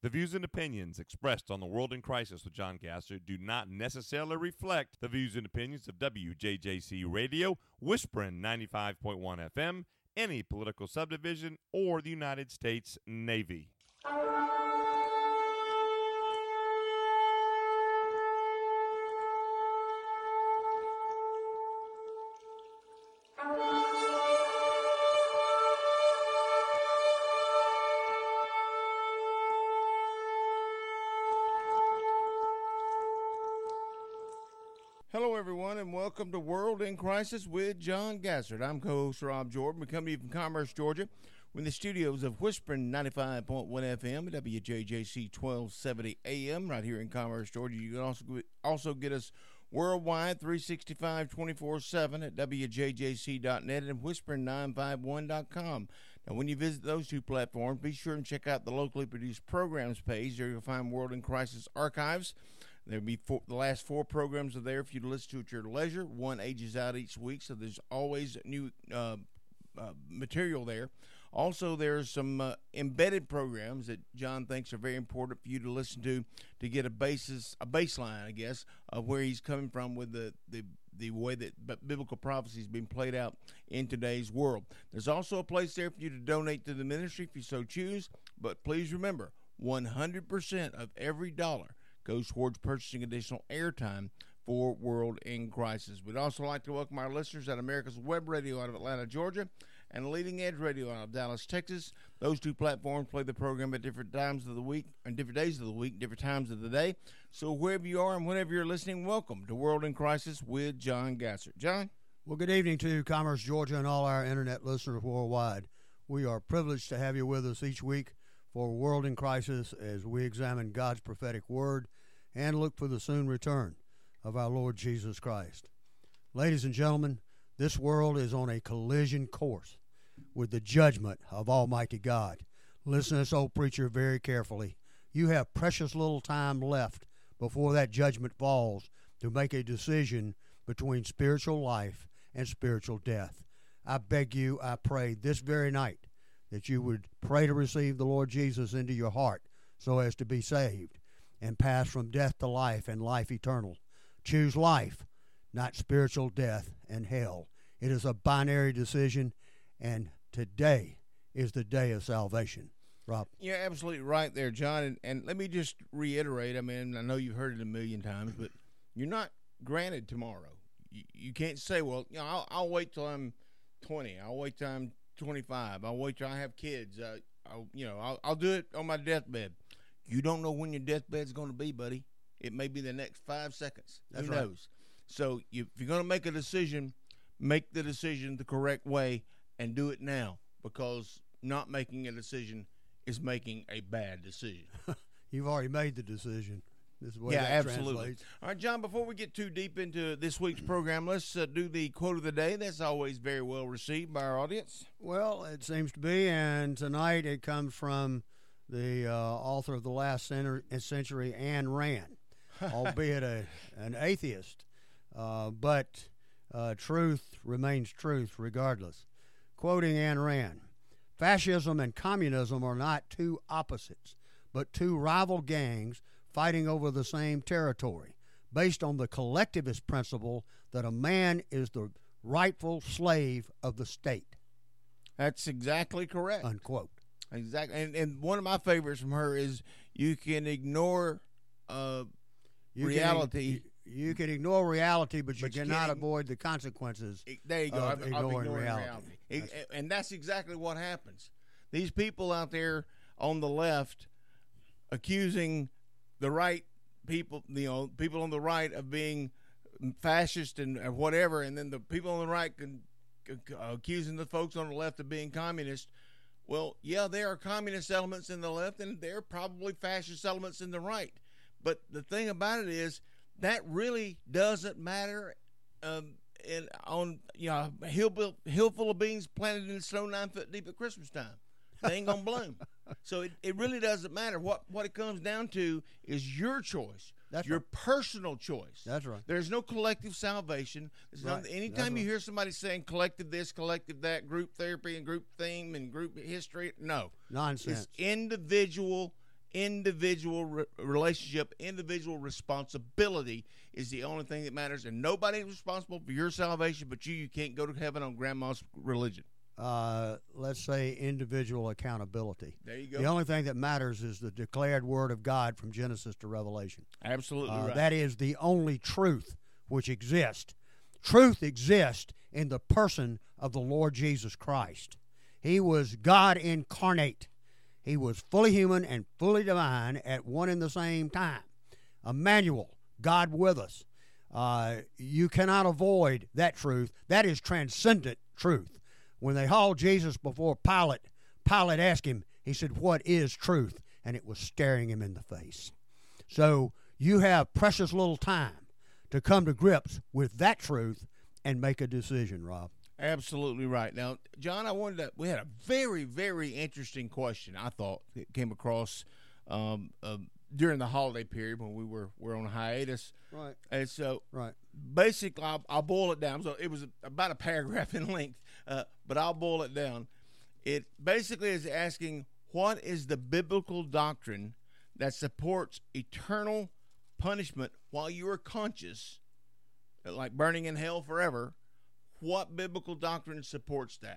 The views and opinions expressed on the World in Crisis with John Gasser do not necessarily reflect the views and opinions of WJJC Radio, Whispering 95.1 FM, any political subdivision, or the United States Navy. Hello, everyone, and welcome to World in Crisis with John Gassert. I'm co-host Rob Jordan. We come to you from Commerce, Georgia. We're in the studios of Whispering 95.1 FM, WJJC 1270 AM, right here in Commerce, Georgia. You can also get us worldwide, 365, 24/7 at WJJC.net and Whispering951.com. Now, when you visit those two platforms, be sure and check out the locally produced programs page. There you'll find World in Crisis archives. There'll be the last four programs are there for you to listen to at your leisure. One ages out each week, so there's always new material there. Also, there's some embedded programs that John thinks are very important for you to listen to get a baseline, I guess, of where he's coming from with the way that biblical prophecy is being played out in today's world. There's also a place there for you to donate to the ministry if you so choose, but please remember, 100% of every dollar goes towards purchasing additional airtime for World in Crisis. We'd also like to welcome our listeners at America's Web Radio out of Atlanta, Georgia, and Leading Edge Radio out of Dallas, Texas. Those two platforms play the program at different times of the week, and different days of the week, different times of the day. So wherever you are and whenever you're listening, welcome to World in Crisis with John Gassert. John? Well, good evening to Commerce, Georgia, and all our internet listeners worldwide. We are privileged to have you with us each week for World in Crisis as we examine God's prophetic word and look for the soon return of our Lord Jesus Christ. Ladies and gentlemen, this world is on a collision course with the judgment of Almighty God. Listen to this old preacher very carefully. You have precious little time left before that judgment falls to make a decision between spiritual life and spiritual death. I beg you, I pray this very night that you would pray to receive the Lord Jesus into your heart so as to be saved and pass from death to life and life eternal. Choose life, not spiritual death and hell. It is a binary decision, and today is the day of salvation. Rob? You're absolutely right there, John. And let me just reiterate, I mean, I know you've heard it a million times, but you're not granted tomorrow. You can't say, well, you know, I'll wait till I'm 20. I'll wait till I'm 25. I'll wait till I have kids. I'll do it on my deathbed. You don't know when your deathbed's going to be, buddy. It may be the next 5 seconds. Who knows? So if you're going to make a decision, make the decision the correct way and do it now, because not making a decision is making a bad decision. You've already made the decision. This is the way yeah, that absolutely. Translates. All right, John, before we get too deep into this week's program, let's do the quote of the day. That's always very well received by our audience. Well, it seems to be, and tonight it comes from the author of The Last Century, Ayn Rand, albeit an atheist, but truth remains truth regardless. Quoting Ayn Rand, "Fascism and communism are not two opposites, but two rival gangs fighting over the same territory, based on the collectivist principle that a man is the rightful slave of the state." That's exactly correct. Unquote. Exactly. And one of my favorites from her is, you can ignore reality. You can ignore reality, but you cannot avoid the consequences. There you go. Of ignoring reality. And that's exactly what happens. These people out there on the left accusing the right people, people on the right of being fascist and whatever, and then the people on the right accusing the folks on the left of being communist. Well, yeah, there are communist elements in the left, and there are probably fascist elements in the right. But the thing about it is, that really doesn't matter. On a hill full of beans planted in the snow 9 foot deep at Christmas time, they ain't gonna bloom. So it really doesn't matter. What it comes down to is your choice. That's your right. personal choice. That's right. There's no collective salvation. Right. Anytime That's you right. hear somebody saying collective this, collective that, group therapy and group theme and group history, no. Nonsense. It's individual individual relationship, individual responsibility is the only thing that matters, and nobody's responsible for your salvation but you. You can't go to heaven on grandma's religion. Let's say individual accountability. There you go. The only thing that matters is the declared word of God from Genesis to Revelation. Absolutely right. That is the only truth which exists. Truth exists in the person of the Lord Jesus Christ. He was God incarnate. He was fully human and fully divine at one and the same time. Emmanuel, God with us. You cannot avoid that truth. That is transcendent truth. When they hauled Jesus before Pilate, Pilate asked him, he said, "What is truth?" And it was staring him in the face. So you have precious little time to come to grips with that truth and make a decision, Rob. Absolutely right. Now, John, we had a very, very interesting question, I thought, that came across during the holiday period when we were on hiatus. Right. And so, right. Basically, I'll boil it down. So it was about a paragraph in length, but I'll boil it down. It basically is asking, what is the biblical doctrine that supports eternal punishment while you are conscious, like burning in hell forever? What biblical doctrine supports that?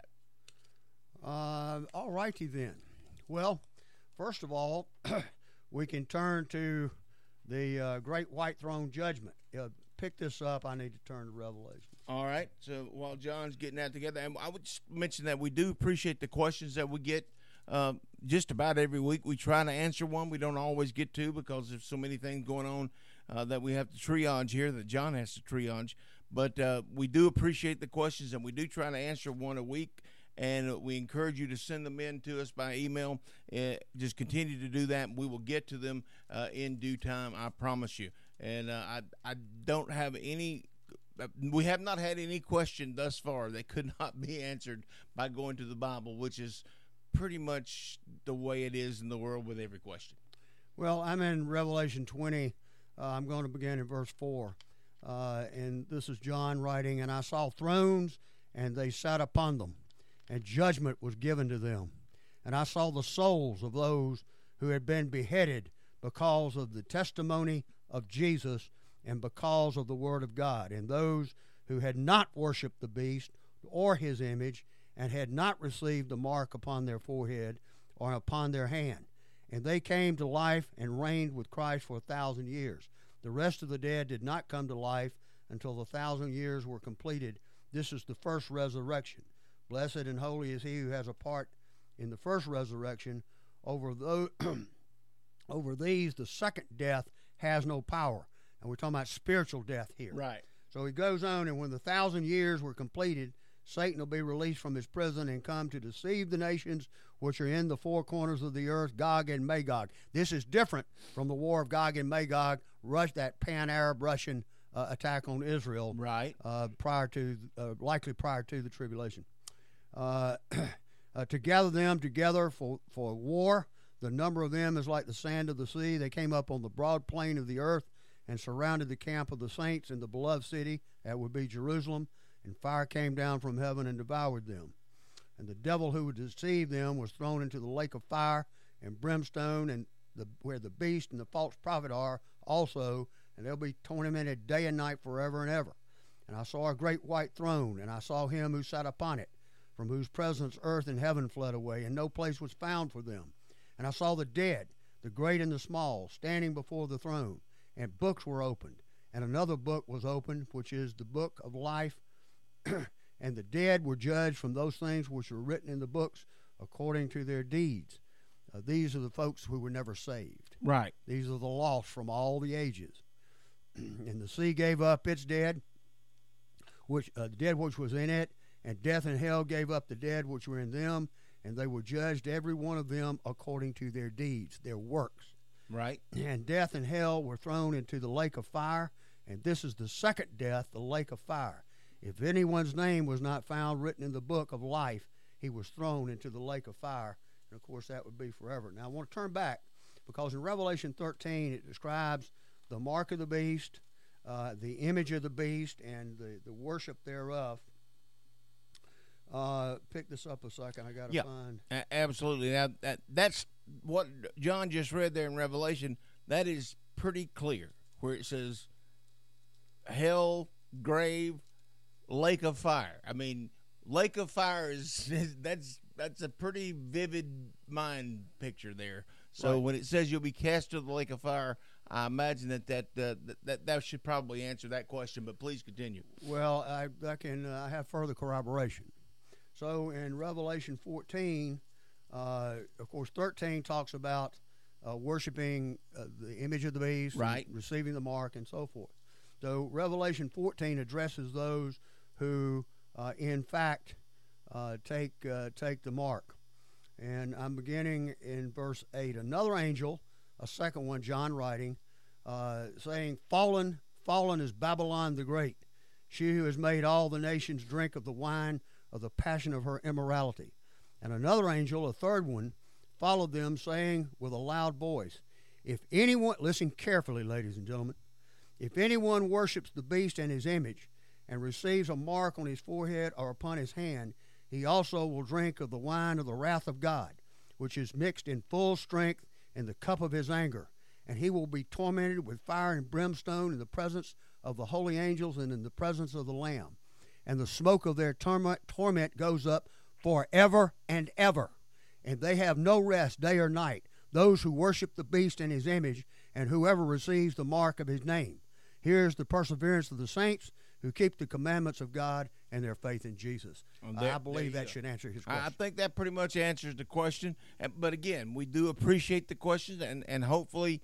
All righty then. Well, first of all, we can turn to the great white throne judgment. Pick this up. I need to turn to Revelation. All right. So while John's getting that together, and I would just mention that we do appreciate the questions that we get just about every week. We try to answer one. We don't always get to because there's so many things going on that we have to triage here, that John has to triage. But we do appreciate the questions, and we do try to answer one a week, and we encourage you to send them in to us by email. Just continue to do that, and we will get to them in due time, I promise you. And I don't have any – we have not had any question thus far that could not be answered by going to the Bible, which is pretty much the way it is in the world with every question. Well, I'm in Revelation 20. I'm going to begin in verse 4. And this is John writing, "And I saw thrones, and they sat upon them, and judgment was given to them. And I saw the souls of those who had been beheaded because of the testimony of Jesus and because of the word of God, and those who had not worshipped the beast or his image, and had not received the mark upon their forehead or upon their hand. And they came to life and reigned with Christ for 1,000 years. The rest of the dead did not come to life until the 1,000 years were completed. This is the first resurrection. Blessed and holy is he who has a part in the first resurrection. Over these, the second death has no power." And we're talking about spiritual death here. Right. So he goes on, "And when the 1,000 years were completed, Satan will be released from his prison and come to deceive the nations which are in the four corners of the earth, Gog and Magog." This is different from the war of Gog and Magog, that pan-Arab Russian attack on Israel, right? Likely prior to the tribulation. To gather them together for war. The number of them is like the sand of the sea. They came up on the broad plain of the earth and surrounded the camp of the saints in the beloved city, that would be Jerusalem. And fire came down from heaven and devoured them. And the devil who would deceive them was thrown into the lake of fire and brimstone, and where the beast and the false prophet are also, and they'll be tormented day and night forever and ever. And I saw a great white throne, and I saw him who sat upon it, from whose presence earth and heaven fled away, and no place was found for them. And I saw the dead, the great and the small, standing before the throne, and books were opened. And another book was opened, which is the book of life. And the dead were judged from those things which were written in the books according to their deeds. These are the folks who were never saved. Right. These are the lost from all the ages. And the sea gave up its dead, the dead which was in it, and death and hell gave up the dead which were in them, and they were judged every one of them according to their deeds, their works. Right. And death and hell were thrown into the lake of fire, and this is the second death, the lake of fire. If anyone's name was not found written in the book of life, he was thrown into the lake of fire. And, of course, that would be forever. Now, I want to turn back because in Revelation 13, it describes the mark of the beast, the image of the beast, and the worship thereof. Pick this up a second. I got to find. Absolutely. Now, that's what John just read there in Revelation, that is pretty clear, where it says hell, grave, lake of fire. I mean, lake of fire is that's a pretty vivid mind picture there. So Right. when it says you'll be cast to the lake of fire, I imagine that should probably answer that question. But please continue. Well, I have further corroboration. So in Revelation 14, of course, 13 talks about worshiping the image of the beast, Right. receiving the mark, and so forth. So Revelation 14 addresses those who, in fact, take the mark. And I'm beginning in verse 8. Another angel, a second one, John writing, saying, Fallen is Babylon the Great, she who has made all the nations drink of the wine of the passion of her immorality. And another angel, a third one, followed them, saying with a loud voice, if anyone, listen carefully, ladies and gentlemen, if anyone worships the beast and his image, and receives a mark on his forehead or upon his hand, he also will drink of the wine of the wrath of God, which is mixed in full strength in the cup of his anger. And he will be tormented with fire and brimstone in the presence of the holy angels and in the presence of the Lamb. And the smoke of their torment goes up forever and ever. And they have no rest day or night, those who worship the beast and his image, and whoever receives the mark of his name. Here's the perseverance of the saints who keep the commandments of God and their faith in Jesus. I believe that should answer his question. I think that pretty much answers the question. But again, we do appreciate the questions, and hopefully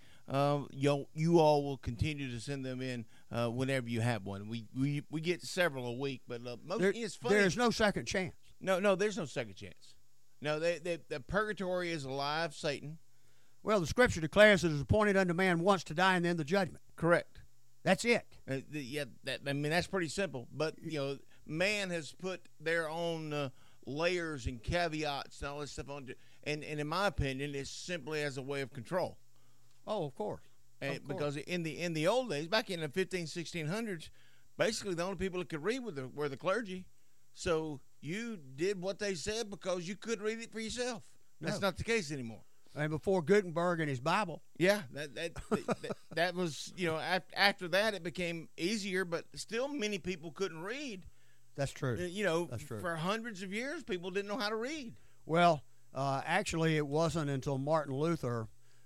you all will continue to send them in whenever you have one. We get several a week, but it's funny. There's no second chance. No, there's no second chance. No, the purgatory is alive, Satan. Well, the Scripture declares it is appointed unto man once to die and then the judgment. Correct. That's it. That's pretty simple. But man has put their own layers and caveats and all this stuff on, and in my opinion, it's simply as a way of control. Oh, of course. Because in the old days, back in the 1600s, basically the only people that could read were the clergy. So you did what they said because you could read it for yourself. That's not the case anymore. And before Gutenberg and his Bible. Yeah, that was, after that it became easier, but still many people couldn't read. That's true. That's true. For hundreds of years, people didn't know how to read. Well, actually, it wasn't until Martin Luther,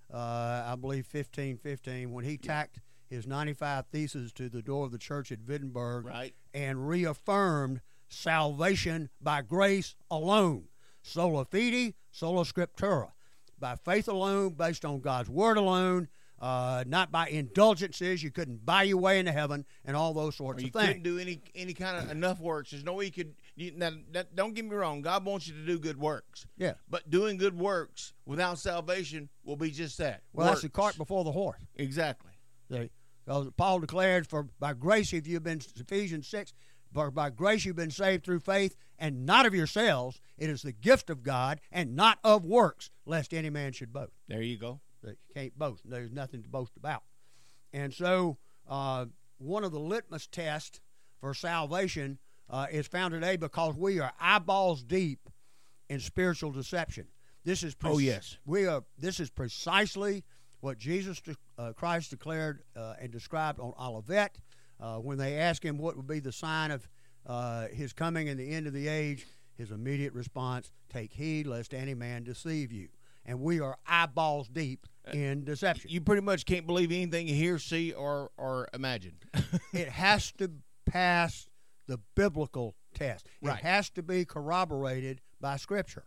I believe 1515, when he tacked his 95 Theses to the door of the church at Wittenberg, right, and reaffirmed salvation by grace alone, sola fide, sola scriptura, by faith alone, based on God's word alone, not by indulgences. You couldn't buy your way into heaven and all those sorts of things. You couldn't do any kind of enough works. There's no way you could. Don't get me wrong. God wants you to do good works. Yeah. But doing good works without salvation will be just that. Well, that's the cart before the horse. Exactly. See, because Paul declared, for by grace have you been, Ephesians 6, for by grace you've been saved through faith, and not of yourselves. It is the gift of God, and not of works, lest any man should boast. There you go. You can't boast. There's nothing to boast about. And so one of the litmus tests for salvation is found today, because we are eyeballs deep in spiritual deception. This is This is precisely what Jesus Christ declared and described on Olivet when they asked him what would be the sign of his coming and the end of the age. His immediate response: take heed lest any man deceive you. And we are eyeballs deep in deception. You pretty much can't believe anything you hear, see, or imagine. It has to pass the biblical test. Right. It has to be corroborated by Scripture.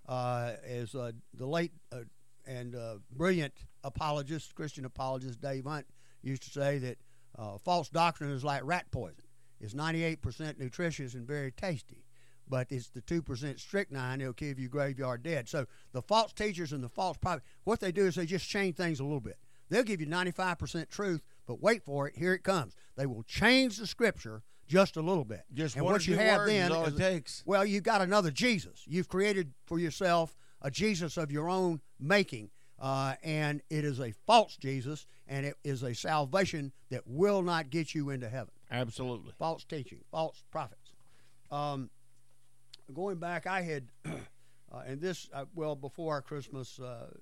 As the late and brilliant apologist, Christian apologist Dave Hunt used to say, that false doctrine is like rat poison. It's 98% nutritious and very tasty, but it's the 2% strychnine that'll give you graveyard dead. So the false teachers and the false prophets, what they do is they just change things a little bit. They'll give you 95% truth, but wait for it, here it comes. They will change the Scripture just a little bit. Just and one what or two you have words then is all is, it takes. well, you've got another Jesus. You've created for yourself a Jesus of your own making, and it is a false Jesus, and it is a salvation that will not get you into heaven. Absolutely. False teaching, false prophets. Going back, I had And this, before our Christmas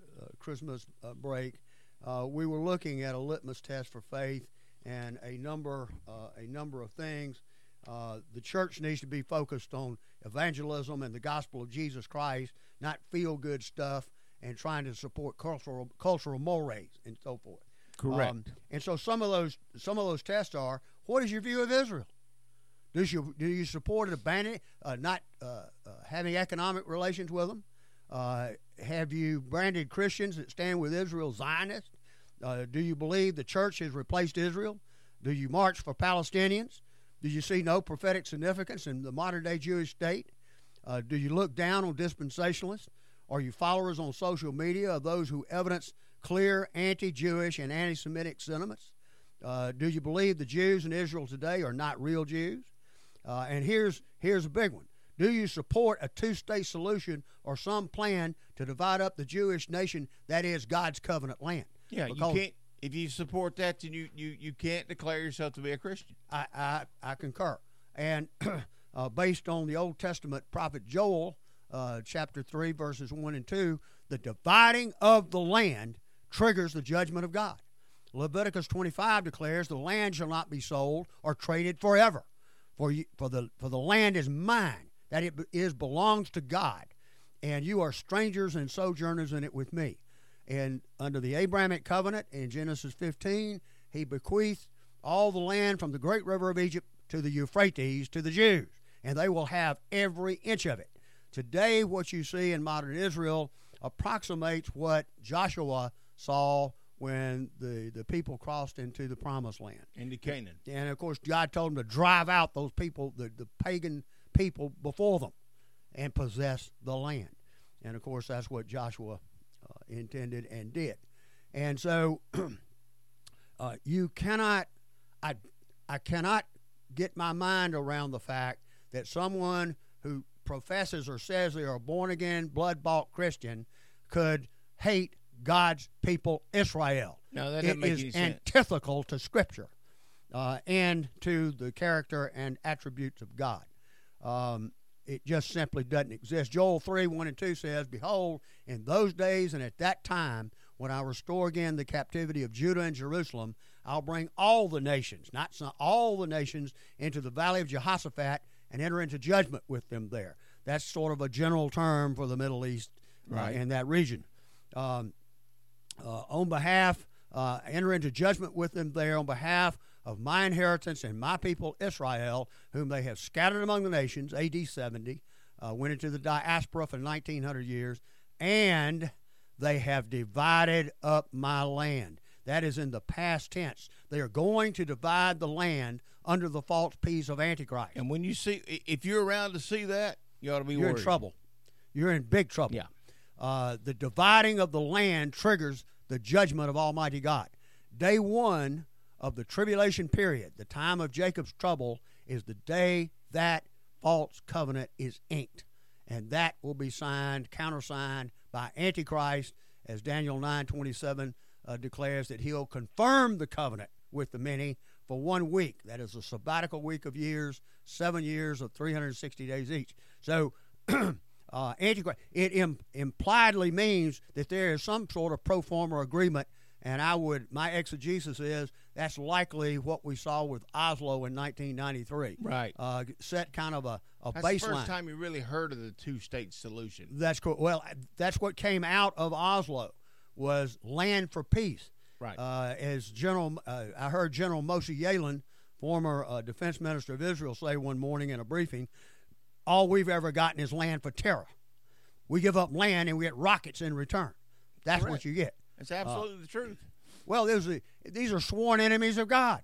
break, we were looking at a litmus test for faith and a number of things. The church needs to be focused on evangelism and the gospel of Jesus Christ, not feel-good stuff and trying to support cultural mores and so forth. Correct. And so some of those tests are: what is your view of Israel? Do you support not having economic relations with them? Have you branded Christians that stand with Israel Zionists? Do you believe the church has replaced Israel? Do you march for Palestinians? Do you see no prophetic significance in the modern-day Jewish state? Do you look down on dispensationalists? Are you followers on social media of those who evidence clear anti-Jewish and anti-Semitic sentiments? Do you believe the Jews in Israel today are not real Jews? And here's a big one. Do you support a two-state solution or some plan to divide up the Jewish nation that is God's covenant land? Yeah, you can't. If you support that, then you can't declare yourself to be a Christian. I concur. And based on the Old Testament prophet Joel, chapter 3, verses 1 and 2, the dividing of the land triggers the judgment of God. Leviticus 25 declares the land shall not be sold or traded forever, for the land is mine, that it belongs to God, and you are strangers and sojourners in it with me. And under the Abrahamic covenant in Genesis 15, he bequeathed all the land from the great river of Egypt to the Euphrates to the Jews, and they will have every inch of it. Today, what you see in modern Israel approximates what Joshua saw when the people crossed into the Promised Land. Into Canaan. And, of course, God told them to drive out those people, the pagan people before them, and possess the land. And, of course, that's what Joshua intended and did. And so you cannot, I cannot get my mind around the fact that someone who professes or says they are a born-again, blood-bought Christian could hate God's people, Israel. No, that doesn't make any sense. It is antithetical to Scripture and to the character and attributes of God. It just simply doesn't exist. Joel 3, 1 and 2 says, "Behold, in those days and at that time, when I restore again the captivity of Judah and Jerusalem, I'll bring all the nations, not some, all the nations, into the valley of Jehoshaphat and enter into judgment with them there." That's sort of a general term for the Middle East in that region. On behalf, enter into judgment with them there on behalf of my inheritance and my people Israel, whom they have scattered among the nations, AD 70, went into the diaspora for 1,900 years, and they have divided up my land. That is in the past tense. They are going to divide the land under the false peace of Antichrist. And when you see, if you're around to see that, you ought to be worried. You're in trouble. You're in big trouble. Yeah. The dividing of the land triggers the judgment of Almighty God. Day one of the tribulation period, the time of Jacob's trouble, is the day that false covenant is inked. And that will be countersigned by Antichrist, as Daniel 9:27 declares that he'll confirm the covenant with the many for 1 week. That is a sabbatical week of years, 7 years of 360 days each. So Antichrist, it impliedly means that there is some sort of pro forma agreement, and my exegesis is that's likely what we saw with Oslo in 1993. Right. Set kind of a that's baseline. That's the first time you really heard of the two-state solution. That's cool. Well, that's what came out of Oslo was land for peace. Right. As I heard General Moshe Yaalon, former defense minister of Israel, say one morning in a briefing, all we've ever gotten is land for terror. We give up land and we get rockets in return. That's Correct. What you get. That's absolutely the truth. Well, these are sworn enemies of God.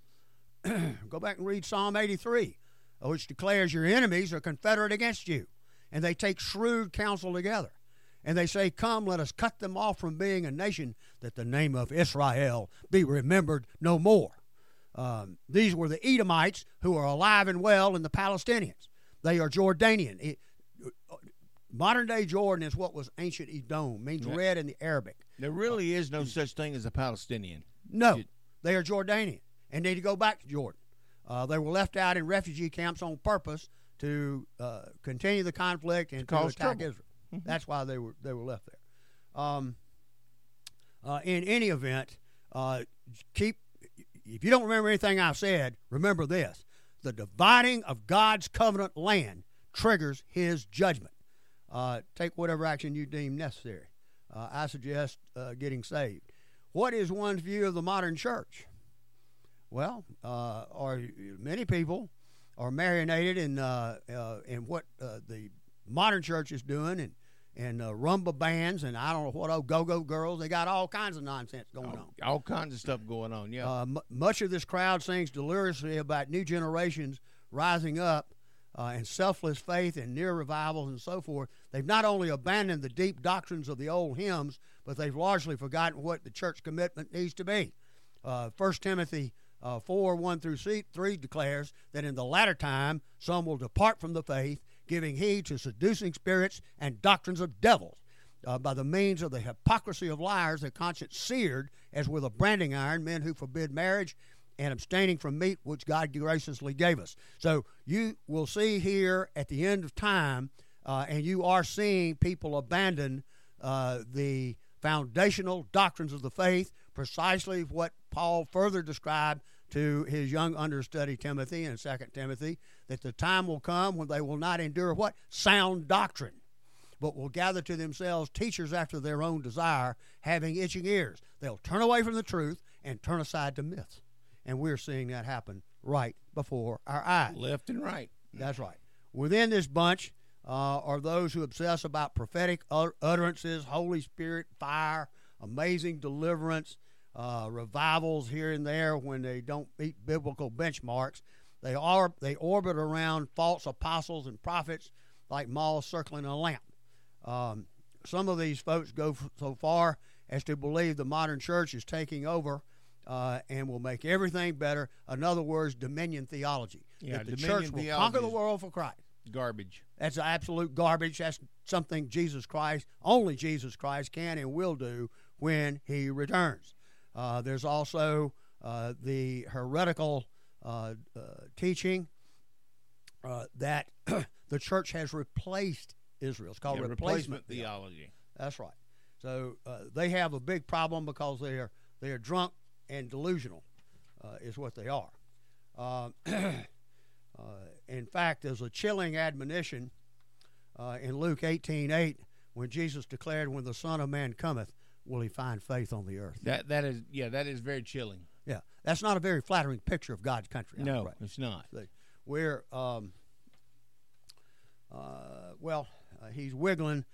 Go back and read Psalm 83, which declares your enemies are confederate against you, and they take shrewd counsel together. And they say, "Come, let us cut them off from being a nation, that the name of Israel be remembered no more." These were the Edomites who are alive and well in the Palestinians. They are Jordanian. Modern-day Jordan is what was ancient Edom, means red in the Arabic. There really is no such thing as a Palestinian. No, they are Jordanian and need to go back to Jordan. They were left out in refugee camps on purpose to continue the conflict and to attack Israel. That's why they were left there. In any event, if you don't remember anything I've said, remember this: the dividing of God's covenant land triggers His judgment. Take whatever action you deem necessary. I suggest getting saved. What is one's view of the modern church? Well, many people are marinated in what the modern church is doing, and rumba bands, and I don't know what go-go girls. They got all kinds of nonsense going on. All kinds of stuff going on, yeah. Much of this crowd sings deliriously about new generations rising up and selfless faith and near revivals and so forth. They've not only abandoned the deep doctrines of the old hymns, but they've largely forgotten what the church commitment needs to be. 1 Timothy 4, 1 through 3 declares that in the latter time some will depart from the faith, giving heed to seducing spirits and doctrines of devils. By the means of the hypocrisy of liars, their conscience seared as with a branding iron, men who forbid marriage and abstaining from meat which God graciously gave us. So you will see here at the end of time, and you are seeing people abandon the foundational doctrines of the faith, precisely what Paul further described to his young understudy Timothy in 2 Timothy, that the time will come when they will not endure what? Sound doctrine, but will gather to themselves teachers after their own desire, having itching ears. They'll turn away from the truth and turn aside to myths. And we're seeing that happen right before our eyes. Left and right. That's right. Within this bunch are those who obsess about prophetic utterances, Holy Spirit, fire, amazing deliverance, revivals here and there when they don't meet biblical benchmarks. They orbit around false apostles and prophets like moths circling a lamp. Some of these folks go so far as to believe the modern church is taking over and will make everything better. In other words, dominion theology. Yeah, that the church will conquer the world for Christ. Garbage. That's absolute garbage. That's something only Jesus Christ can and will do when He returns. There's also the heretical teaching that the church has replaced Israel. It's called replacement theology. That's right. So they have a big problem because they are drunk and delusional, is what they are. In fact, there's a chilling admonition in Luke 18:8 when Jesus declared, "When the Son of Man cometh, will He find faith on the earth?" That is very chilling. Yeah, that's not a very flattering picture of God's country. No, it's not. We're he's wiggling.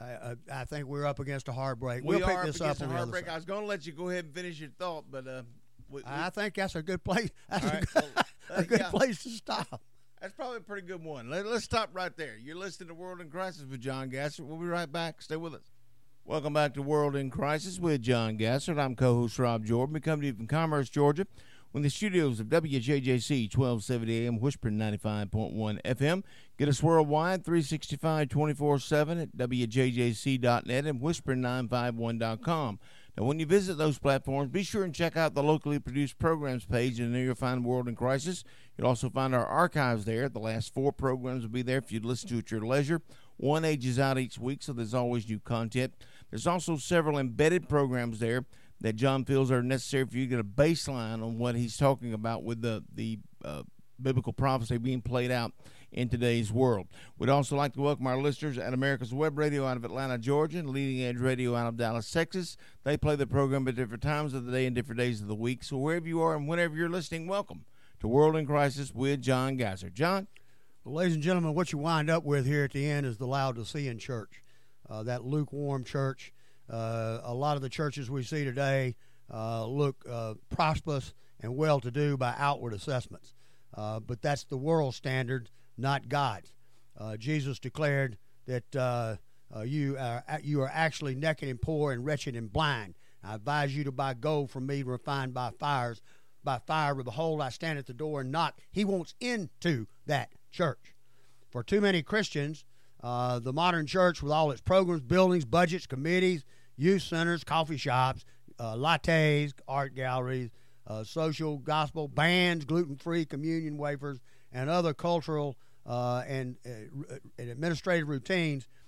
I think we're up against a hard break. We'll pick this up on the other side. I was going to let you go ahead and finish your thought, but I think that's a good place. That's right, a good place to stop. That's probably a pretty good one. Let's stop right there. You're listening to World in Crisis with John Gassert. We'll be right back. Stay with us. Welcome back to World in Crisis with John Gassert. I'm co-host Rob Jordan. We come to you from Commerce, Georgia, in the studios of WJJC 1270 AM, Whispering 95.1 FM. Get us worldwide, 365, 24/7 at WJJC.net and Whispering951.com. Now, when you visit those platforms, be sure and check out the locally produced programs page, and there you'll find World in Crisis. You'll also find our archives there. The last 4 programs will be there if you'd listen to at your leisure. One ages out each week, so there's always new content. There's also several embedded programs there that John feels are necessary for you to get a baseline on what he's talking about with the biblical prophecy being played out in today's world. We'd also like to welcome our listeners at America's Web Radio out of Atlanta, Georgia, and Leading Edge Radio out of Dallas, Texas. They play the program at different times of the day and different days of the week. So wherever you are and whenever you're listening, welcome to World in Crisis with John Gassert. John? Well, ladies and gentlemen, what you wind up with here at the end is the Laodicean church, that lukewarm church. A lot of the churches we see today look prosperous and well-to-do by outward assessments. But that's the world standard, not God's. Jesus declared that you are actually naked and poor and wretched and blind. I advise you to buy gold from me refined by fire. Behold, I stand at the door and knock. He wants into that church. For too many Christians, the modern church, with all its programs, buildings, budgets, committees, youth centers, coffee shops, lattes, art galleries, social gospel bands, gluten-free communion wafers, and other cultural and administrative routines,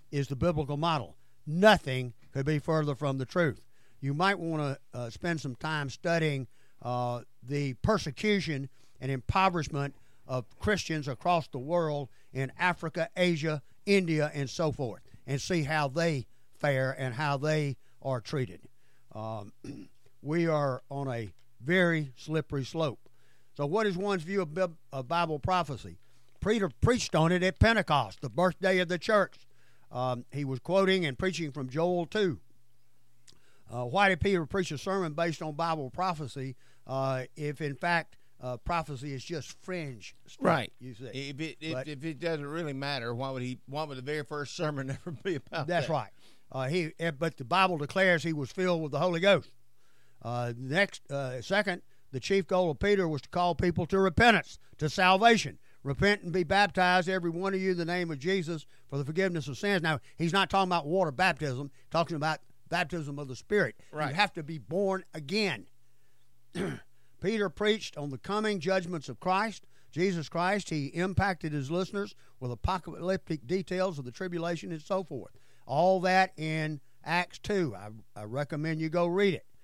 is the biblical model. Nothing could be further from the truth. You might want to spend some time studying the persecution and impoverishment of Christians across the world in Africa, Asia, India, and so forth, and see how they fare and how they are treated. We are on a very slippery slope. So what is one's view of Bible prophecy? Peter preached on it at Pentecost, the birthday of the church. He was quoting and preaching from Joel 2. Why did Peter preach a sermon based on Bible prophecy if, in fact, prophecy is just fringe stuff, Right. you see? If it doesn't really matter, why would the very first sermon ever be about That's that? right. But the Bible declares he was filled with the Holy Ghost. Second, the chief goal of Peter was to call people to repentance, to salvation. Repent and be baptized, every one of you, in the name of Jesus for the forgiveness of sins. Now, he's not talking about water baptism, talking about baptism of the Spirit. Right. You have to be born again. Peter preached on the coming judgments of Christ, Jesus Christ. He impacted his listeners with apocalyptic details of the tribulation and so forth. All that in Acts 2. I recommend you go read it.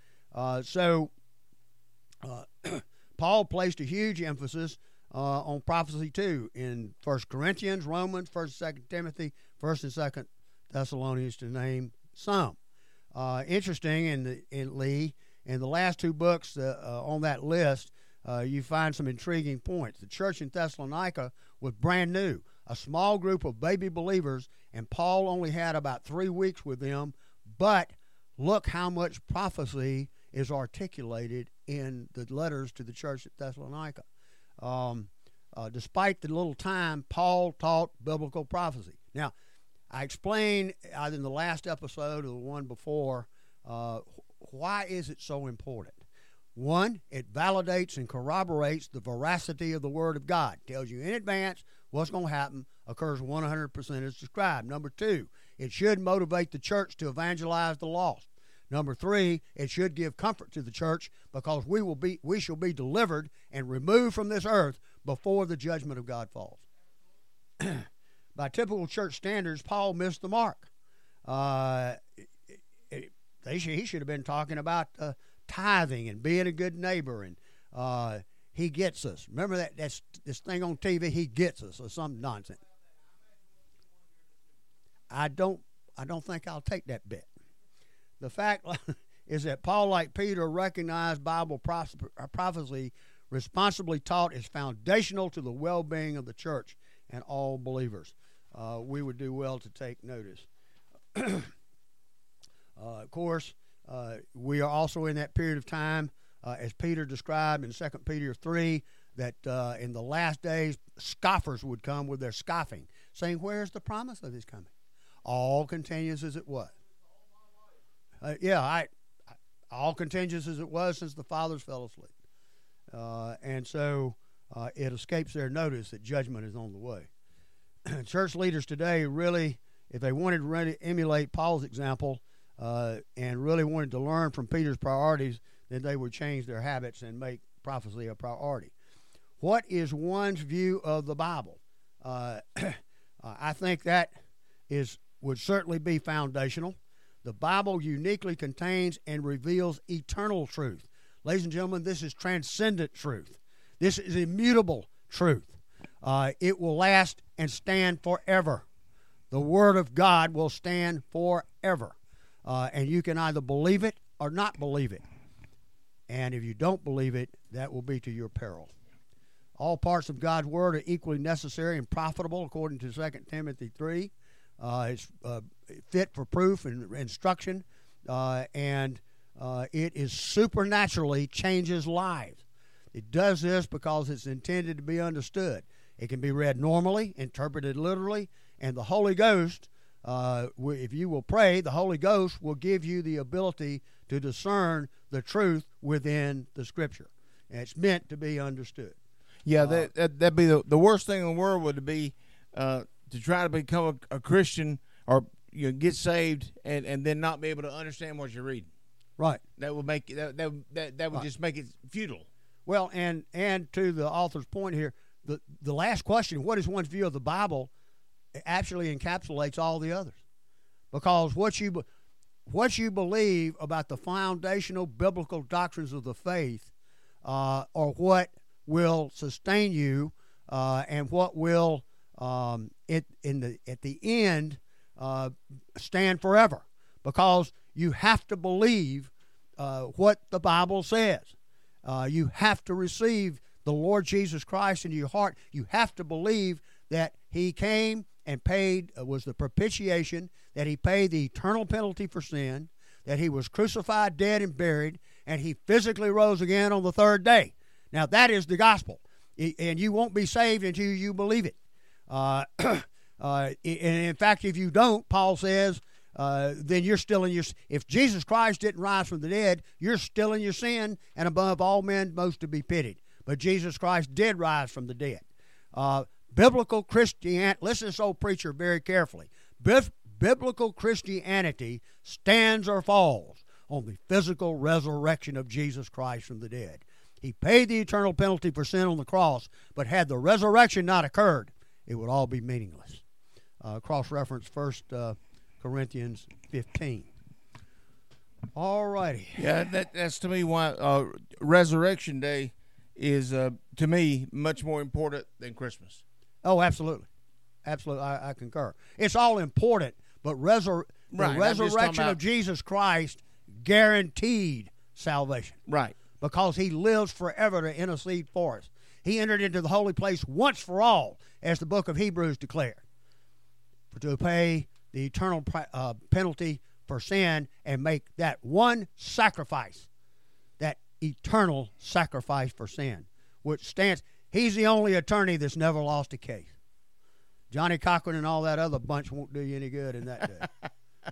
Paul placed a huge emphasis on prophecy too in 1 Corinthians, Romans, 1st and 2nd Timothy, 1st and 2nd Thessalonians, to name some. Interesting, in the last two books on that list, you find some intriguing points. The church in Thessalonica was brand new, a small group of baby believers, and Paul only had about 3 weeks with them, but look how much prophecy is articulated in the letters to the church at Thessalonica. Despite the little time, Paul taught biblical prophecy. Now, I explained either in the last episode or the one before, why is it so important? One, it validates and corroborates the veracity of the Word of God. Tells you in advance what's going to happen, occurs 100% as described. Number two, it should motivate the church to evangelize the lost. Number three, it should give comfort to the church because we shall be delivered and removed from this earth before the judgment of God falls. By typical church standards, Paul missed the mark. He should have been talking about tithing and being a good neighbor, and he gets us. Remember that's this thing on TV, he gets us, or some nonsense. I don't think I'll take that bet. The fact is that Paul, like Peter, recognized Bible prophecy responsibly taught is foundational to the well-being of the church and all believers. We would do well to take notice. Of course, we are also in that period of time, as Peter described in 2 Peter 3, that in the last days scoffers would come with their scoffing, saying, "Where's the promise of his coming? All continues as it was." All continues as it was since the fathers fell asleep. And so it escapes their notice that judgment is on the way. Church leaders today really, if they wanted to really emulate Paul's example and really wanted to learn from Peter's priorities, then they would change their habits and make prophecy a priority. What is one's view of the Bible? I think that would certainly be foundational. The Bible uniquely contains and reveals eternal truth. Ladies and gentlemen, this is transcendent truth. This is immutable truth. It will last and stand forever. The Word of God will stand forever. And you can either believe it or not believe it. And if you don't believe it, that will be to your peril. All parts of God's Word are equally necessary and profitable, according to 2 Timothy 3. It's fit for proof and instruction, and it is supernaturally changes lives. It does this because it's intended to be understood. It can be read normally, interpreted literally, and the Holy Ghost, if you will pray, the Holy Ghost will give you the ability to discern the truth within the Scripture. And it's meant to be understood. Yeah, that'd be the worst thing in the world would be to try to become a Christian or get saved and then not be able to understand what you're reading. Right. That would make that would just make it futile. Well, and to the author's point here, the last question, what is one's view of the Bible, actually encapsulates all the others. because what you believe about the foundational biblical doctrines of the faith are what will sustain you and what will at the end stand forever, because you have to believe what the Bible says. You have to receive the Lord Jesus Christ into your heart. You have to believe that He came and paid, was the propitiation, that He paid the eternal penalty for sin, that He was crucified, dead, and buried, and He physically rose again on the third day. Now, that is the gospel, and you won't be saved until you believe it. And in fact, if you don't, Paul says, then you're still in your. If Jesus Christ didn't rise from the dead, you're still in your sin, and above all men most to be pitied. But Jesus Christ did rise from the dead. Biblical Christianity, listen to this old preacher very carefully. Biblical Christianity stands or falls on the physical resurrection of Jesus Christ from the dead. He paid the eternal penalty for sin on the cross, but had the resurrection not occurred, it would all be meaningless. Cross-reference 1 Corinthians 15. All righty. Yeah, that's to me why Resurrection Day is, to me, much more important than Christmas. Oh, absolutely. Absolutely, I concur. It's all important, but the resurrection of Jesus Christ guaranteed salvation. Right. Because He lives forever to intercede for us. He entered into the holy place once for all, as the book of Hebrews declared, to pay the eternal penalty for sin and make that one sacrifice, that eternal sacrifice for sin, which stands. He's the only attorney that's never lost a case. Johnny Cochran and all that other bunch won't do you any good in that day.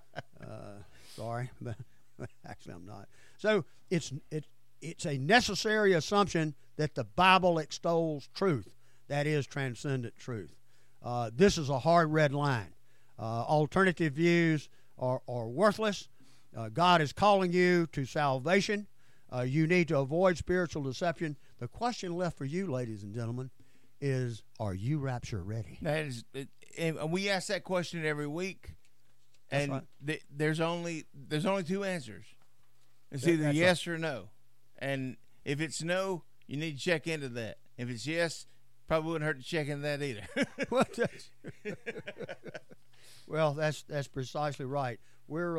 Sorry, but actually I'm not. So it's a necessary assumption that the Bible extols truth, that is transcendent truth. This is a hard red line. Alternative views are worthless. God is calling you to salvation. You need to avoid spiritual deception. The question left for you, ladies and gentlemen, is, are you rapture ready? That is, and we ask that question every week, and right. There's only two answers. It's either yes or no, and if it's no, you need to check into that. If it's yes, probably wouldn't hurt to check into that either. Well, that's precisely right. We're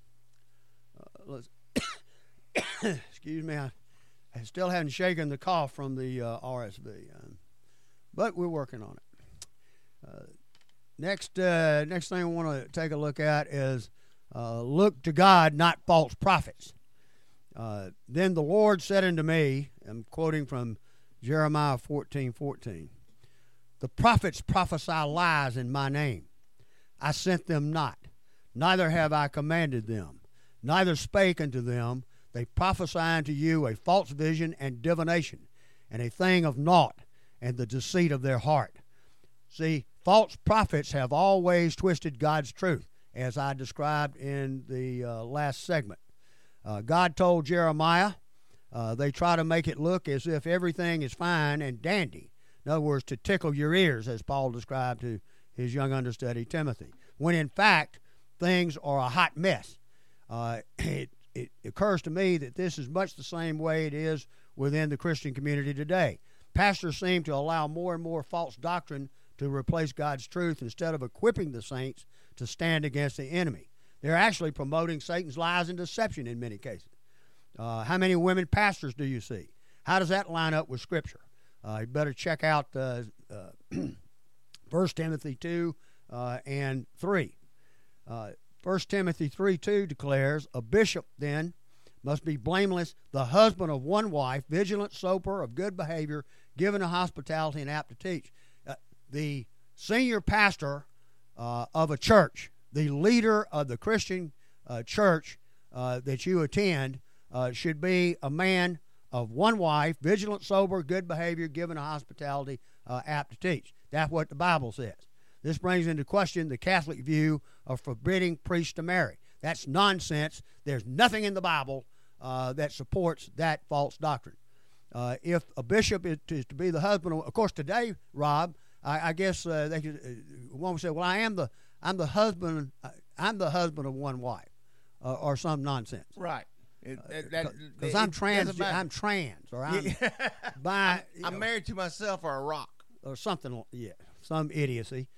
excuse me, I still haven't shaken the cough from the RSV, but we're working on it. Next thing I want to take a look at is look to God, not false prophets. Then the Lord said unto me, I'm quoting from Jeremiah 14:14, the prophets prophesy lies in my name. I sent them not, neither have I commanded them, neither spake unto them. They prophesy unto you a false vision and divination, and a thing of naught, and the deceit of their heart. See, false prophets have always twisted God's truth, as I described in the last segment. God told Jeremiah, they try to make it look as if everything is fine and dandy. In other words, to tickle your ears, as Paul described to his young understudy Timothy, when in fact things are a hot mess. It occurs to me that this is much the same way it is within the Christian community today. Pastors seem to allow more and more false doctrine to replace God's truth instead of equipping the saints to stand against the enemy. They're actually promoting Satan's lies and deception in many cases. How many women pastors do you see? How does that line up with Scripture? You better check out 1 Timothy 2 and 3. 1 Timothy 3:2 declares, a bishop then must be blameless, the husband of one wife, vigilant, sober, of good behavior, given to hospitality, and apt to teach. The senior pastor of a church, the leader of the Christian church that you attend, should be a man of one wife, vigilant, sober, good behavior, given to hospitality, apt to teach. That's what the Bible says. This brings into question the Catholic view of forbidding priests to marry. That's nonsense. There's nothing in the Bible that supports that false doctrine. If a bishop is to be the husband, of course, today, Rob, I guess they could. One would say, "Well, I'm the husband. I'm the husband of one wife, or some nonsense. Right. Because I'm trans, or I'm I'm married to myself or a rock or something. Yeah, some idiocy.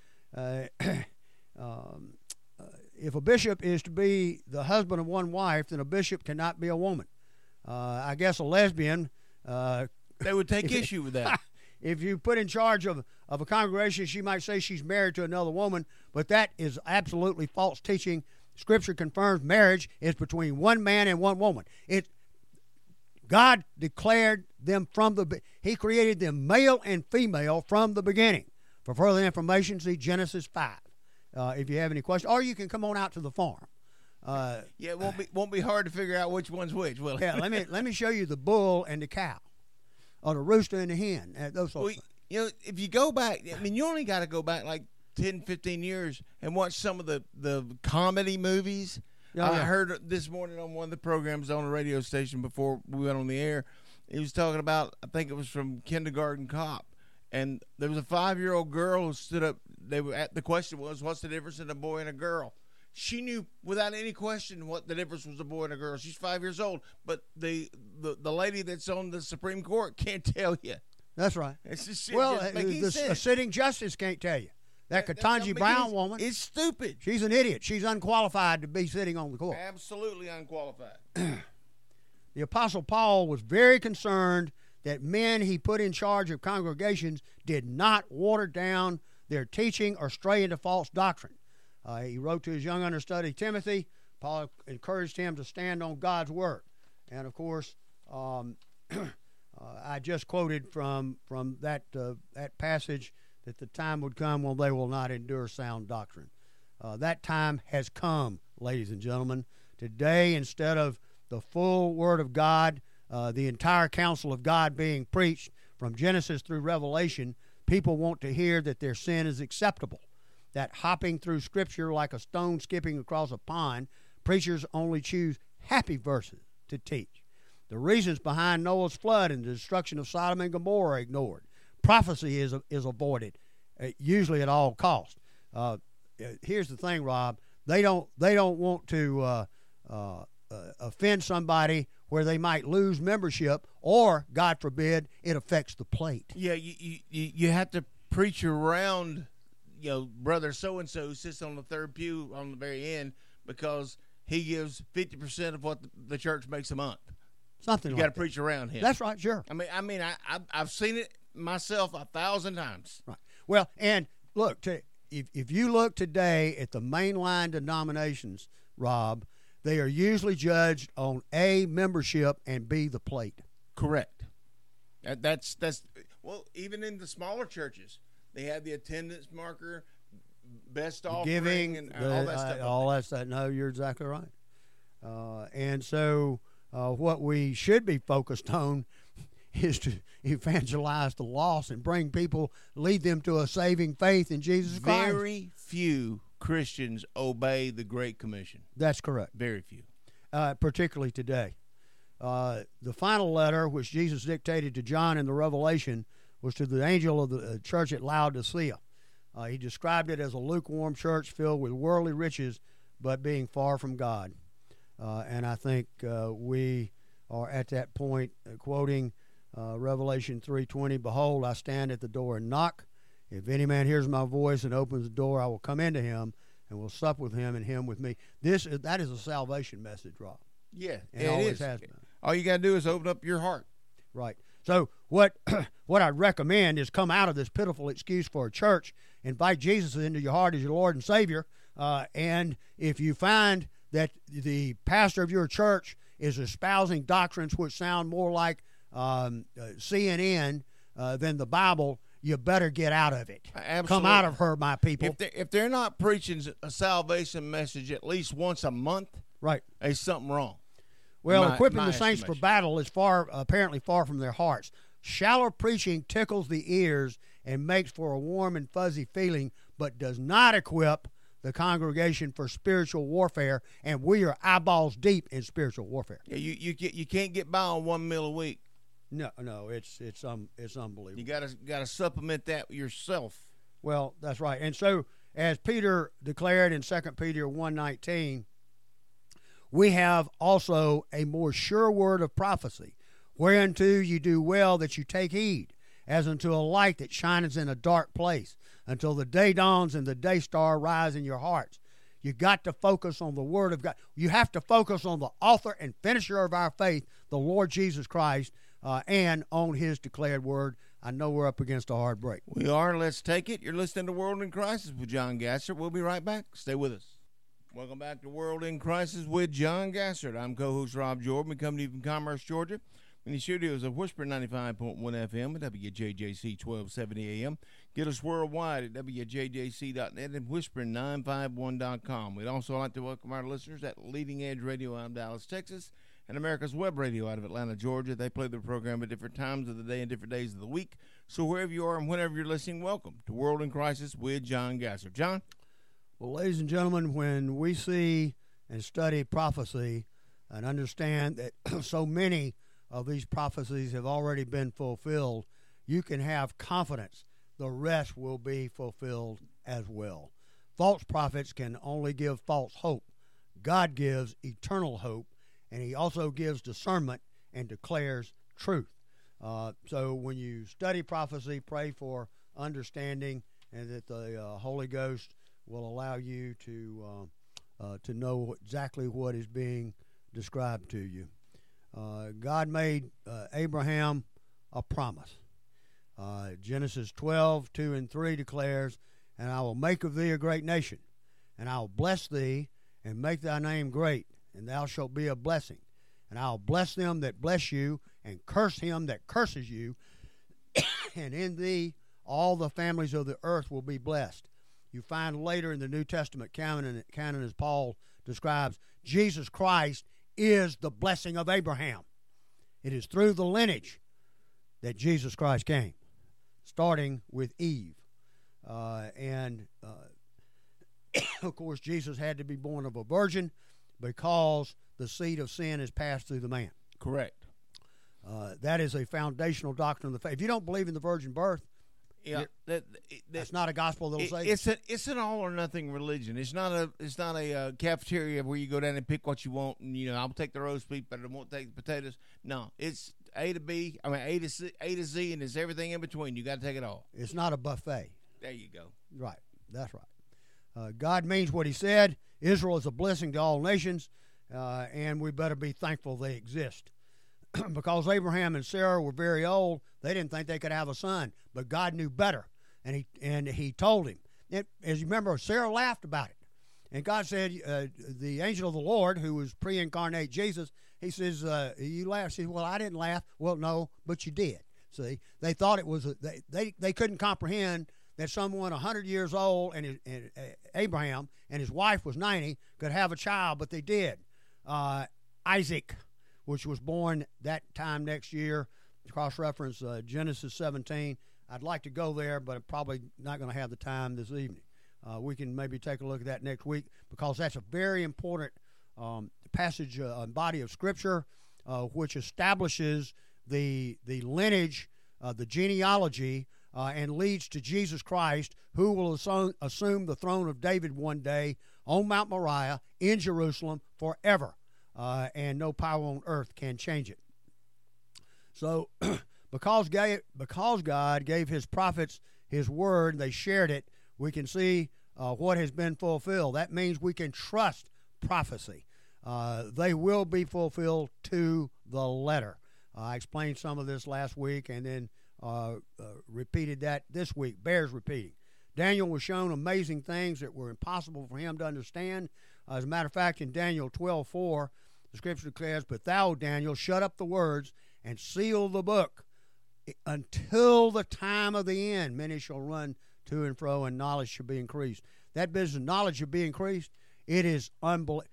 If a bishop is to be the husband of one wife, then a bishop cannot be a woman. I guess a lesbian. They would take issue with that. If you put in charge of a congregation, she might say she's married to another woman, but that is absolutely false teaching. Scripture confirms marriage is between one man and one woman. God declared them He created them male and female from the beginning. For further information, see Genesis 5. If you have any questions, or you can come on out to the farm. It won't be hard to figure out which one's which, will it? Yeah, let me show you the bull and the cow, or the rooster and the hen. Those sorts of things. If you go back, I mean, you only got to go back like 10, 15 years and watch some of the comedy movies. I heard this morning on one of the programs on the radio station before we went on the air. He was talking about, I think it was from Kindergarten Cop, and there was a 5-year-old girl who stood up. The question was, what's the difference in a boy and a girl? She knew without any question what the difference was, a boy and a girl. She's 5 years old, but the lady that's on the Supreme Court can't tell you. That's right. It's just a sitting justice can't tell you. That Ketanji Brown woman, it's stupid. She's an idiot. She's unqualified to be sitting on the court. Absolutely unqualified. The Apostle Paul was very concerned that men he put in charge of congregations did not water down their teaching or stray into false doctrine. He wrote to his young understudy Timothy. Paul encouraged him to stand on God's word. And, of course, I just quoted from that passage that the time would come when they will not endure sound doctrine. That time has come, ladies and gentlemen. Today, instead of the full Word of God, the entire counsel of God being preached from Genesis through Revelation, people want to hear that their sin is acceptable, that hopping through Scripture like a stone skipping across a pond, preachers only choose happy verses to teach. The reasons behind Noah's flood and the destruction of Sodom and Gomorrah are ignored. Prophecy is avoided, usually at all cost. Here's the thing, Rob. They don't want to offend somebody where they might lose membership, or God forbid it affects the plate. Yeah, you have to preach around, brother so and so who sits on the third pew on the very end, because he gives 50% of what the church makes a month. Something you like got to preach around him. That's right, sure. I mean, I've seen it myself 1,000 times. Right. Well, and look, if you look today at the mainline denominations, Rob, they are usually judged on A, membership, and B, the plate. Correct. That's well, even in the smaller churches, they have the attendance marker, best offering, giving, and all that stuff. All that stuff. No, you're exactly right. And so what we should be focused on is to evangelize the lost and bring people, lead them to a saving faith in Jesus Christ. Very few Christians obey the Great Commission. That's correct. Very few. Particularly today. The final letter, which Jesus dictated to John in the Revelation, was to the angel of the church at Laodicea. He described it as a lukewarm church filled with worldly riches, but being far from God. And I think we are at that point, quoting Revelation 3:20, "Behold, I stand at the door and knock. If any man hears my voice and opens the door, I will come into him and will sup with him and him with me." That is a salvation message, Rob. Yeah, and it always has been. All you got to do is open up your heart. Right. So what I'd recommend is come out of this pitiful excuse for a church, invite Jesus into your heart as your Lord and Savior, and if you find that the pastor of your church is espousing doctrines which sound more like CNN than the Bible, you better get out of it. Absolutely. Come out of her, my people. If they're not preaching a salvation message at least once a month, right, there's something wrong. Well, equipping the saints for battle is apparently far from their hearts. Shallow preaching tickles the ears and makes for a warm and fuzzy feeling, but does not equip the congregation for spiritual warfare, and we are eyeballs deep in spiritual warfare. Yeah, you can't get by on 1 meal a week. No, it's unbelievable. You gotta supplement that yourself. Well, that's right. And so as Peter declared in 2 Peter 1:19, we have also a more sure word of prophecy, whereunto you do well that you take heed, as unto a light that shineth in a dark place, until the day dawns and the day star rise in your hearts. You got to focus on the Word of God. You have to focus on the author and finisher of our faith, the Lord Jesus Christ, and on His declared Word. I know we're up against a hard break. We are. Let's take it. You're listening to World in Crisis with John Gassert. We'll be right back. Stay with us. Welcome back to World in Crisis with John Gassert. I'm co-host Rob Jordan. We come to you from Commerce, Georgia, in the studios of Whisper 95.1 FM at WJJC 1270 AM. Get us worldwide at WJJC.net and Whisper951.com. We'd also like to welcome our listeners at Leading Edge Radio out of Dallas, Texas, and America's Web Radio out of Atlanta, Georgia. They play the program at different times of the day and different days of the week. So wherever you are and whenever you're listening, welcome to World in Crisis with John Gassert. John? Well, ladies and gentlemen, when we see and study prophecy and understand that so many of these prophecies have already been fulfilled, you can have confidence the rest will be fulfilled as well. False prophets can only give false hope. God gives eternal hope, and He also gives discernment and declares truth. So when you study prophecy, pray for understanding and that the Holy Ghost will allow you to know exactly what is being described to you. God made Abraham a promise. Genesis 12:2-3 declares, "And I will make of thee a great nation, and I will bless thee, and make thy name great, and thou shalt be a blessing. And I will bless them that bless you, and curse him that curses you, and in thee all the families of the earth will be blessed." You find later in the New Testament canon as Paul describes, Jesus Christ is the blessing of Abraham. It is through the lineage that Jesus Christ came, starting with Eve. Of course, Jesus had to be born of a virgin because the seed of sin is passed through the man. Correct. That is a foundational doctrine of the faith. If you don't believe in the virgin birth, Yeah, that's not a gospel that'll save you. It's an all or nothing religion. It's not a cafeteria where you go down and pick what you want, and I'll take the roast beef, but I won't take the potatoes. No, it's A to B. I mean A to Z, and it's everything in between. You got to take it all. It's not a buffet. There you go. Right, that's right. God means what He said. Israel is a blessing to all nations, and we better be thankful they exist. Because Abraham and Sarah were very old, they didn't think they could have a son, but God knew better, and he told him. As you remember, Sarah laughed about it, and God said, the angel of the Lord, who was pre-incarnate Jesus, He says, "You laughed." She said, "Well, I didn't laugh." "Well, no, but you did." See, they thought it was they couldn't comprehend that someone 100 years old and Abraham and his wife was 90 could have a child, but they did. Isaac, which was born that time next year. Cross-reference Genesis 17. I'd like to go there, but I'm probably not going to have the time this evening. We can maybe take a look at that next week because that's a very important passage and body of Scripture which establishes the lineage, the genealogy, and leads to Jesus Christ, who will assume the throne of David one day on Mount Moriah in Jerusalem forever. And no power on earth can change it. So, because God gave His prophets His word, they shared it, we can see what has been fulfilled. That means we can trust prophecy. They will be fulfilled to the letter. I explained some of this last week and then repeated that this week. Bears repeating. Daniel was shown amazing things that were impossible for him to understand. As a matter of fact, in Daniel 12:4, the Scripture declares, "But thou, Daniel, shut up the words and seal the book until the time of the end. Many shall run to and fro, and knowledge shall be increased." That business, knowledge should be increased. It is unbelievable.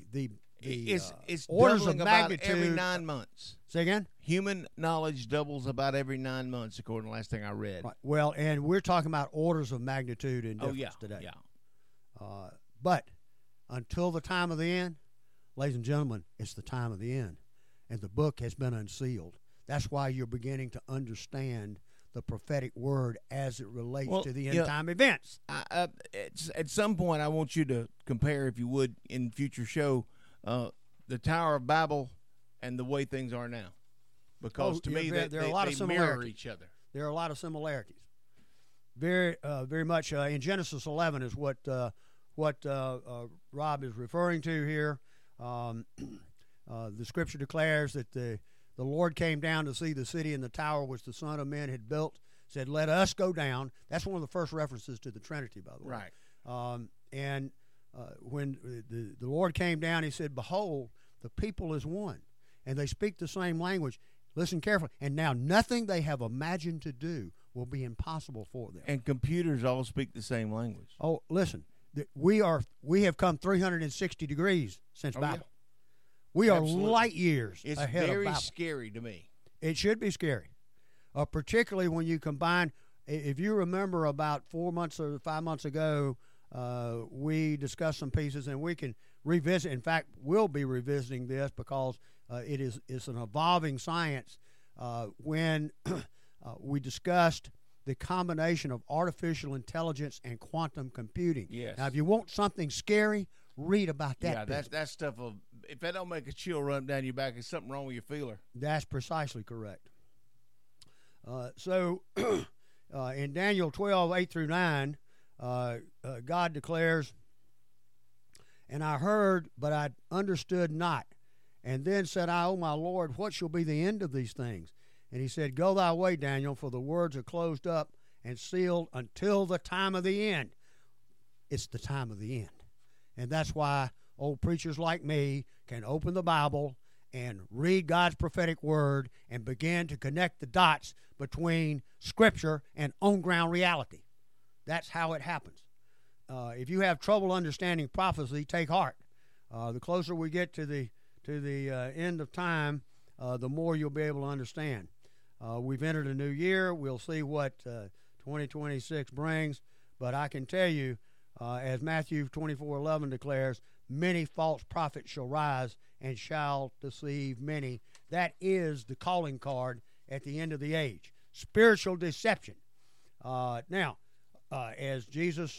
It's orders doubling of about magnitude. every 9 months. Say again? Human knowledge doubles about every 9 months, according to the last thing I read. Right. Well, and we're talking about orders of magnitude in difference today. Yeah. But until the time of the end, ladies and gentlemen, it's the time of the end. And the book has been unsealed. That's why you're beginning to understand the prophetic word as it relates Well, to the you end know, time events. At some point, I want you to compare, if you would, in future show, the Tower of Babel and the way things are now, because to me there are a lot of they mirror similarities. each other. There are a lot of similarities. Very much in Genesis 11 is what Rob is referring to here. The scripture declares that the Lord came down to see the city and the tower which the Son of Man had built. Said, "Let us go down." That's one of the first references to the Trinity, by the way. Right. When the Lord came down, he said, "Behold, the people is one, and they speak the same language." Listen carefully. "And now nothing they have imagined to do will be impossible for them." And computers all speak the same language. Oh, listen. We have come 360 degrees since Babel. Yeah. We are Absolutely. light years It's ahead of very Babel. scary to me. It should be scary, particularly when you combine. If you remember, about 4 months or 5 months ago, we discussed some pieces, and we can revisit. In fact, we'll be revisiting this because it's an evolving science. When we discussed the combination of artificial intelligence and quantum computing. Yes. Now, if you want something scary, read about that. Yeah, that stuff. If that don't make a chill run down your back, there's something wrong with your feeler. That's precisely correct. So, in Daniel 12:8-9, God declares, "And I heard, but I understood not. And then said I, O my Lord, what shall be the end of these things? And he said, Go thy way, Daniel, for the words are closed up and sealed until the time of the end." It's the time of the end. And that's why old preachers like me can open the Bible and read God's prophetic word and begin to connect the dots between Scripture and on-ground reality. That's how it happens. If you have trouble understanding prophecy, take heart. The closer we get to the end of time, the more you'll be able to understand. We've entered a new year. We'll see what 2026 brings. But I can tell you, as Matthew 24:11 declares, many false prophets shall rise and shall deceive many. That is the calling card at the end of the age. Spiritual deception. Now, as Jesus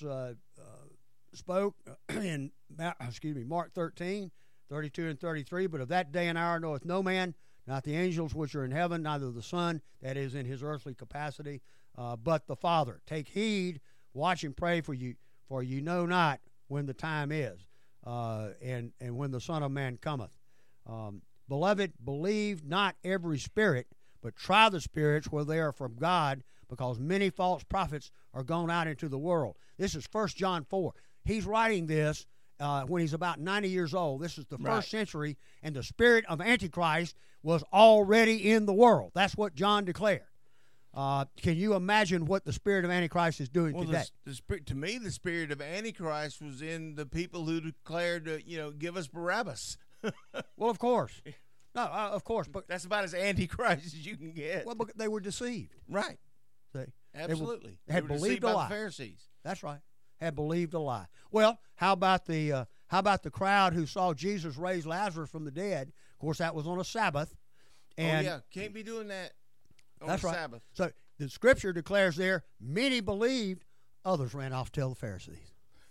spoke in Mark 13:32 and 33, "But of that day and hour knoweth no man, not the angels which are in heaven, neither the Son, that is in his earthly capacity, but the Father. Take heed, watch and pray, for you know not when the time is, and when the Son of Man cometh. Beloved, believe not every spirit, but try the spirits whether they are from God, because many false prophets are gone out into the world." This is 1 John 4. He's writing this when he's about 90 years old. This is the first century, and the spirit of Antichrist was already in the world. That's what John declared. Can you imagine what the spirit of Antichrist is doing today? To me, the spirit of Antichrist was in the people who declared, give us Barabbas. Well, of course. No, of course. But that's about as Antichrist as you can get. Well, but they were deceived. Right. See? Absolutely. They had believed a lie. The Pharisees. That's right. Had believed a lie. Well, how about the crowd who saw Jesus raise Lazarus from the dead? Of course, that was on a Sabbath. And can't be doing that on that's a right. Sabbath. So the Scripture declares there, many believed, others ran off to tell the Pharisees.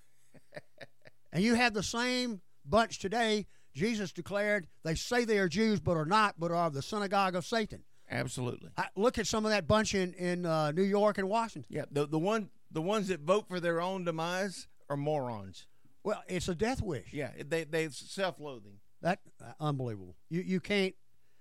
And you have the same bunch today. Jesus declared, they say they are Jews, but are not, but are of the synagogue of Satan. Absolutely. Look at some of that bunch in New York and Washington. Yeah, the ones that vote for their own demise are morons. Well, it's a death wish. Yeah, they self-loathing. That unbelievable. You can't.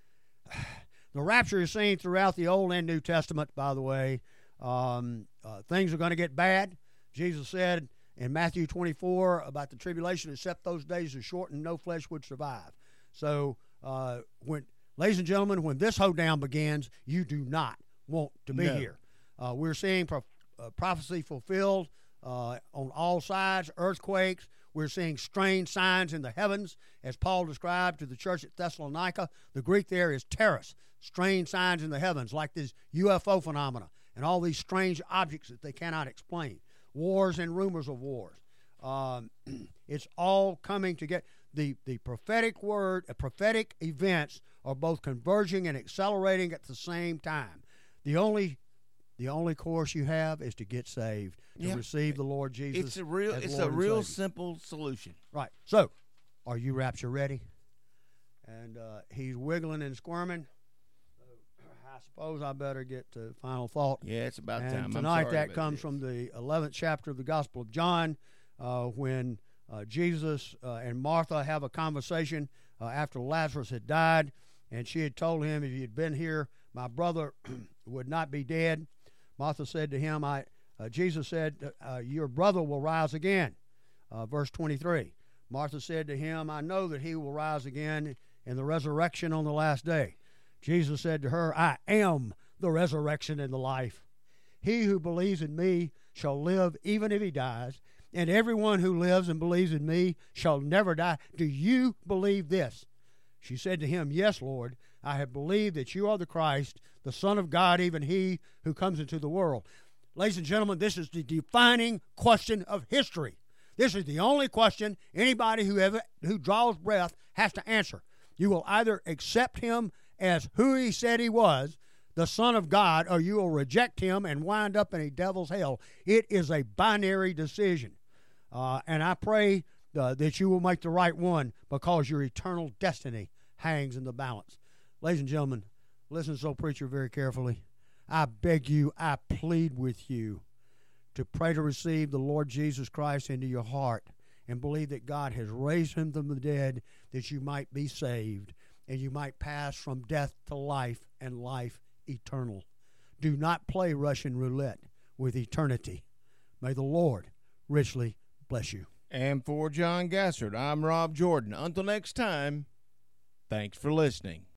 The rapture is seen throughout the Old and New Testament, by the way. Things are going to get bad. Jesus said in Matthew 24 about the tribulation, except those days are shortened, no flesh would survive. So, ladies and gentlemen, when this hoedown begins, you do not want to be here. We're seeing prophecy fulfilled on all sides, earthquakes. We're seeing strange signs in the heavens, as Paul described to the church at Thessalonica. The Greek there is teros, strange signs in the heavens, like this UFO phenomena and all these strange objects that they cannot explain. Wars and rumors of wars. It's all coming together. The prophetic word, prophetic events are both converging and accelerating at the same time. The only The only course you have is to get saved, to receive the Lord Jesus. It's a real simple solution. Right. So, are you rapture ready? And he's wiggling and squirming. I suppose I better get to final thought. Yeah, it's about and time. Tonight that comes from the 11th chapter of the Gospel of John, when Jesus and Martha have a conversation after Lazarus had died, and she had told him, if you'd been here, my brother would not be dead. Martha said to him, Jesus said, your brother will rise again. Verse 23. Martha said to him, I know that he will rise again in the resurrection on the last day. Jesus said to her, I am the resurrection and the life. He who believes in me shall live even if he dies, and everyone who lives and believes in me shall never die. Do you believe this? She said to him, Yes, Lord, I have believed that you are the Christ, the Son of God, even he who comes into the world. Ladies and gentlemen, this is the defining question of history. This is the only question anybody who draws breath has to answer. You will either accept him as who he said he was, the Son of God, or you will reject him and wind up in a devil's hell. It is a binary decision. And I pray that you will make the right one, because your eternal destiny hangs in the balance. Ladies and gentlemen, listen, so preacher, very carefully. I beg you, I plead with you to pray to receive the Lord Jesus Christ into your heart and believe that God has raised him from the dead, that you might be saved and you might pass from death to life and life eternal. Do not play Russian roulette with eternity. May the Lord richly bless you. And for John Gassert, I'm Rob Jordan. Until next time, thanks for listening.